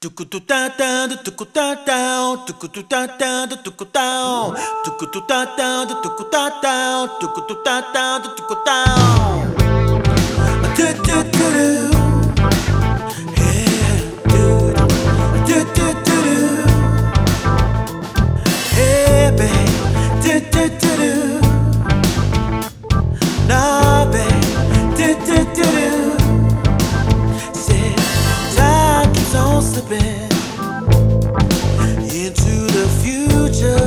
Into the future.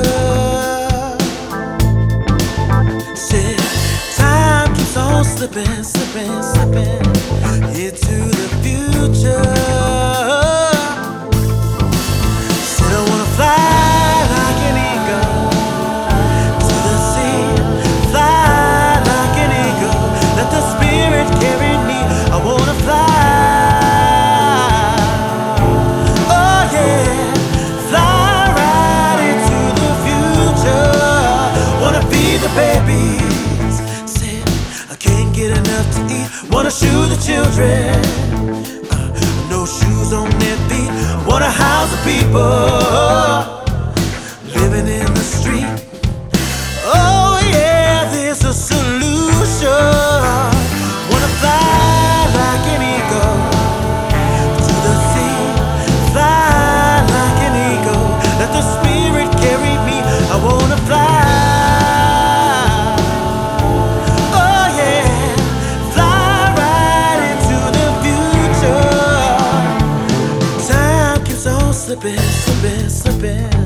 Said time keeps on slipping, slipping, slipping into the future. Said I wanna fly like an eagle to the sea, fly like an eagle, let the spirit carry me. I wanna fly. Babies said I can't get enough to eat. Wanna shoe the children, no shoes on their feet. Wanna house the people living in the street. Oh yeah, there's a solution. Wanna fly like an eagle to the sea, fly like an eagle, let the spirit carry me. I wanna fly. Slipping, slipping, slipping.